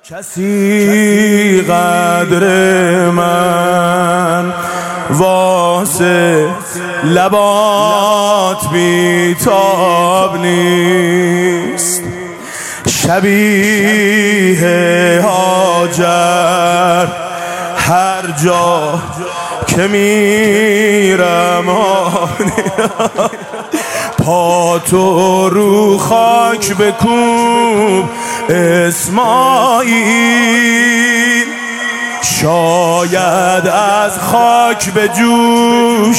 کسی قدر من واسه لبات بیتاب نیست، شبیه هاجر هر جا که میرم پا تو رو خاک بکوب اسماعیل، شاید از خاک به جوش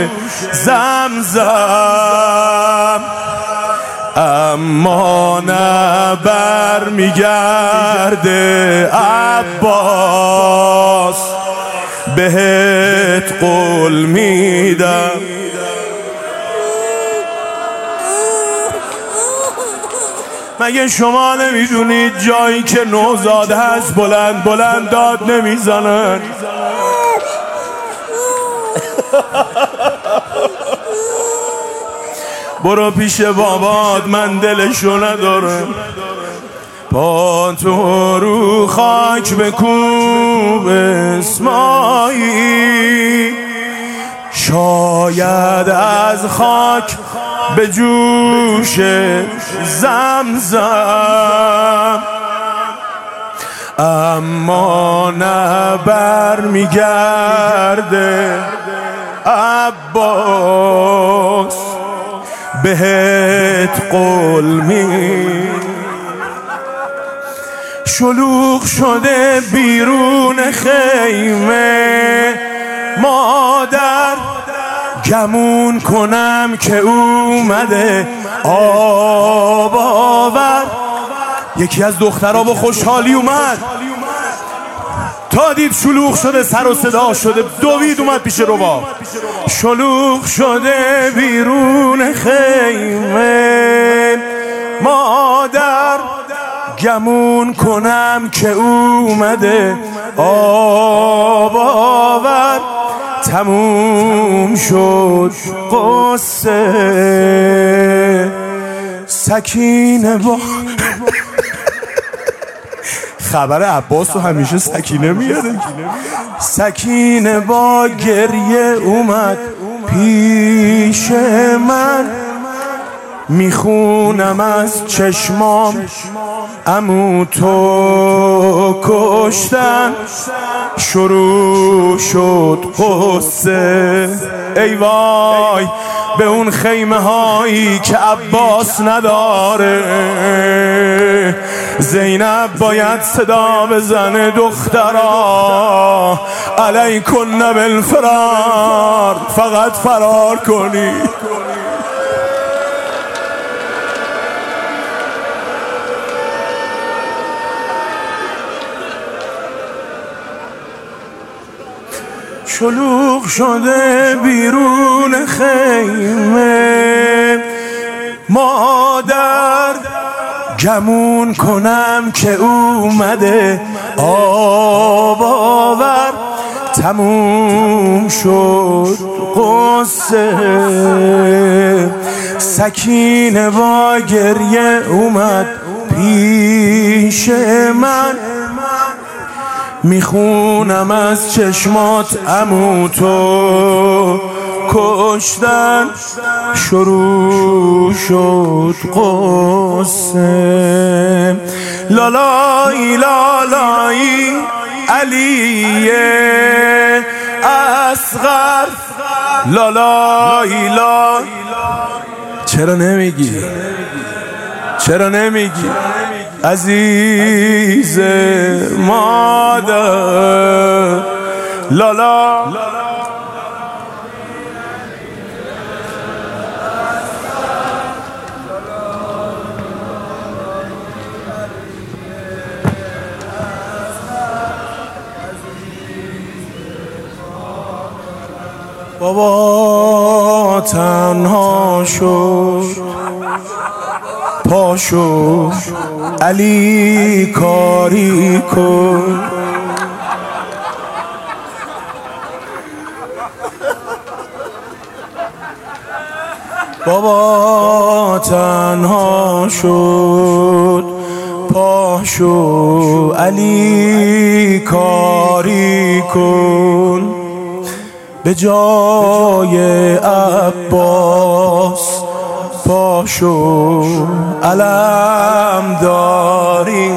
زمزم، اما نه بر میگرده عباس، بهت قول میدم. مگه شما نمیدونید جایی که نوزاد هست بلند بلند داد نمیزنن؟ برو پیش بابات، من دلشو ندارم. پا تو رو خاک بکوب اسماعیل، شاید از خاک به جوش زمزم، اما نه بر میگرده عباس، بهت قول می. شلوغ شده بیرون خیمه، مادر گمون کنم که اومده آب آور. یکی از دخترها با خوشحالی اومد، تا دید شلوغ شده سر و صدا شده دوید اومد پیش رباب. شلوغ شده بیرون خیمه، مادر گمون کنم که اومده آب آور. تموم شد قصه، سکینه با خبر عباس رو همیشه سکینه میاده. سکینه با گریه اومد پیش من، میخونم از چشمام عمو تو کشتن. شروع شد قصه، ای وای به اون خیمه هایی که عباس نداره. زینب باید صدا بزنه دخترا علیکن بالفرار، فقط فرار کنی. شلوغ شده بیرون خیمه، مادر گمون کنم که اومده آب آور. تموم شد قصه، سکینه با گریه اومد پیش من، میخونم از چشمات عمو تو کشتن. شروع شد قصه، لالایی لالایی علی اصغر، لالایی لا. چرا نمیگی؟ چرا نمیگی؟ عزیز مادر لالا. بابا تنها شد، پاشو علی کاری کن. بابا تنها شد، پاشو علی کاری کن به جای عباس، پاشو علم داری.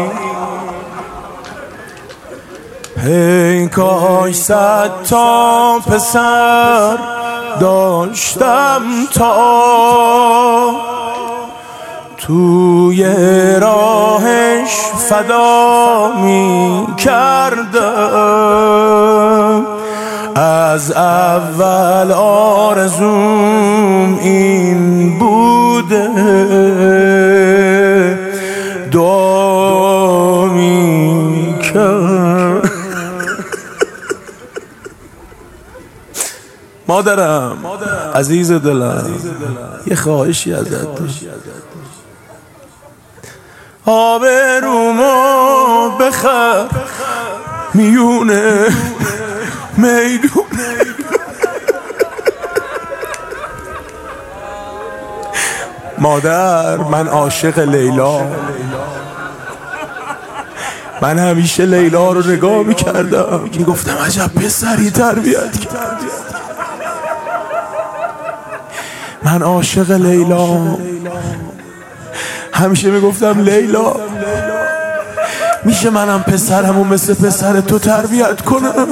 ای کاش 100 تا پسر داشتم تا توی راهش فدا می کردم. از اول آرزوم این بوده، دعا می کردم. مادرم عزیز دلم، یه خواهشی ازت دارم، آبرومو بخر میونه میدون. مادر، من عاشق لیلا، من همیشه لیلا رو نگاه میکردم، میگفتم عجب پسری تربیت کرد. من عاشق لیلا، همیشه میگفتم لیلا میشه منم پسرمو مثل پسر تو تربیت کنم؟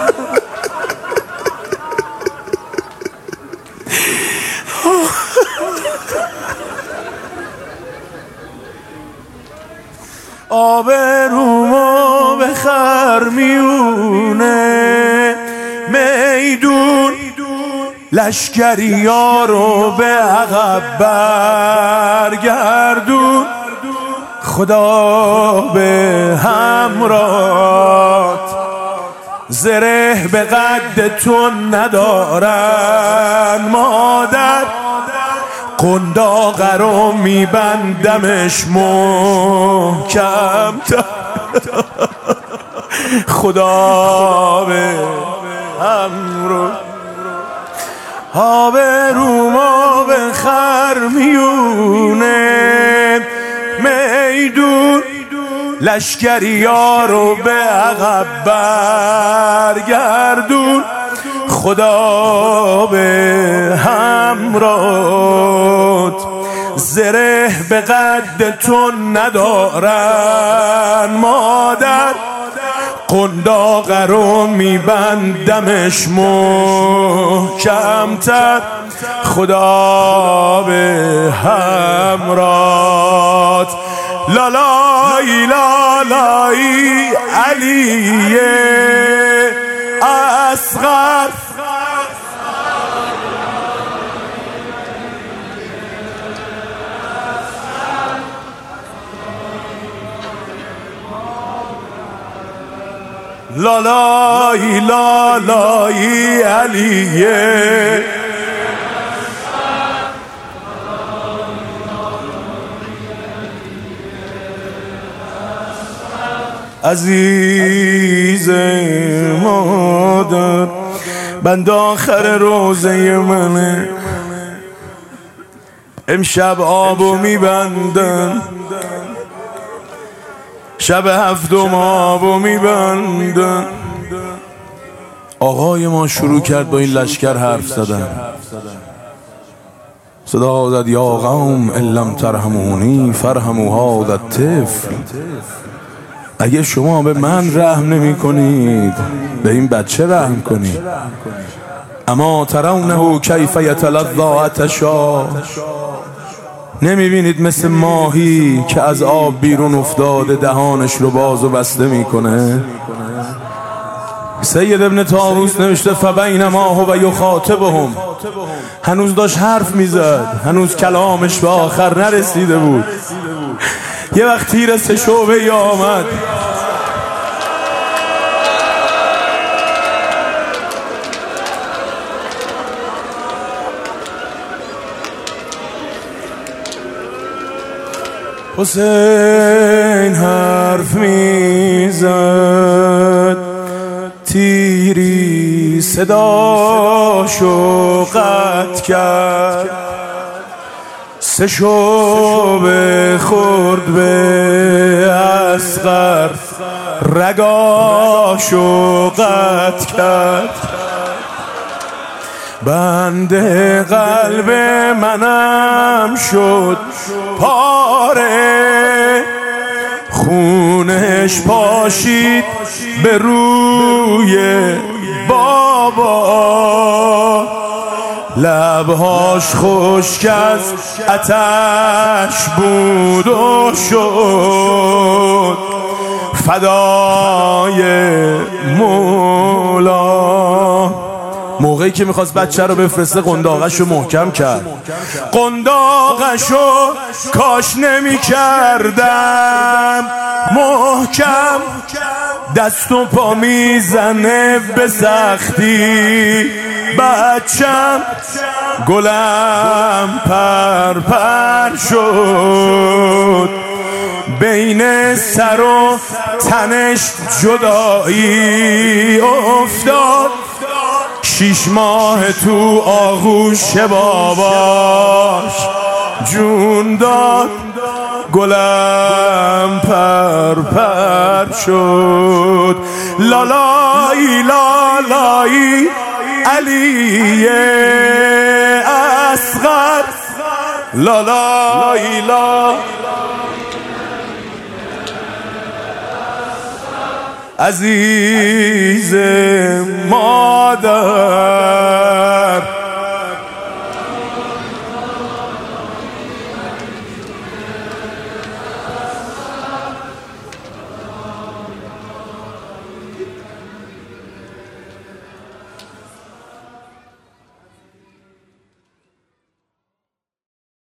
آبرومو بخر میونه میدون، لشکریا رو به عقب برگردون. خدا به همراهت، زره به قد تو ندارن مادر. قنداق رو میبندمش محکم‌تر. خدا به همراهت، آبرومو بخر میونه میدون، لشکریا رو به عقب برگردون. خدا به همراهت، زره به قد تو ندارن مادر. قنداق رو میبندمش محکم‌تر. خدا به همراهت. لالای لالای علی اصغر، لالای لالای علی عزیز مادر. بند آخر روزه منه، امشب آبو میبندن، شب هفتم آبو میبندن. آقای ما شروع کرد با این لشکر حرف زدن. صدا زد یا قوم ان لم ترحمونی فرحموا هذا الطفل. اگه شما به من رحم نمی کنید، به این بچه رحم کنید. اما ترونه کیف یتلظی عطشا، نمی بینید مثل ماهی که از آب بیرون افتاده دهانش رو باز و بسته میکنه؟ سید ابن طاووس نوشته فبینما هو یخاطبهم، هنوز داشت حرف میزد، هنوز کلامش به آخر نرسیده بود. یه وقت تیر 3 شعبه یا آمد، حسین حرف میزد، تیری صداشو قطع کرد. سه شعبه خورد به اصغر، رگاشو قطع کرد. بنده قلب منم شد پاره، خونش پاشید به روی بابا. لبهاش خشک از آتش بود و شد فدای مولا. موقعی که میخواست بچه رو بفرسته قنداقش رو محکم کرد. قنداقش رو کاش نمی کردم محکم، دست و پا میزنه به سختی بچم. گلم پر شد بین سر و تنش جدایی افتاد. 6 ماه تو آغوش باباش جون داد. گلم پر شد. لالایی لالایی علی اصغر، لالایی لا عزیز مادر.